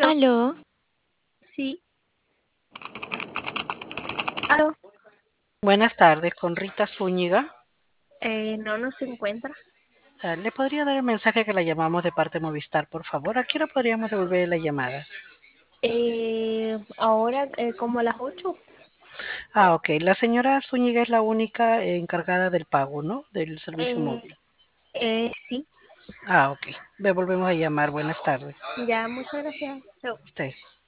Aló, Sí, aló, Buenas tardes, con Rita Zúñiga. no se encuentra. ¿Le podría dar el mensaje que la llamamos de parte de Movistar, por favor? ¿A qué hora podríamos devolver la llamada? Ahora como a las 8. Ok. La señora Zúñiga es la única encargada del pago, ¿no? Del servicio Eh, móvil. sí, Ok. Le volvemos a llamar. Buenas tardes. ya, muchas gracias. Chao. Usted.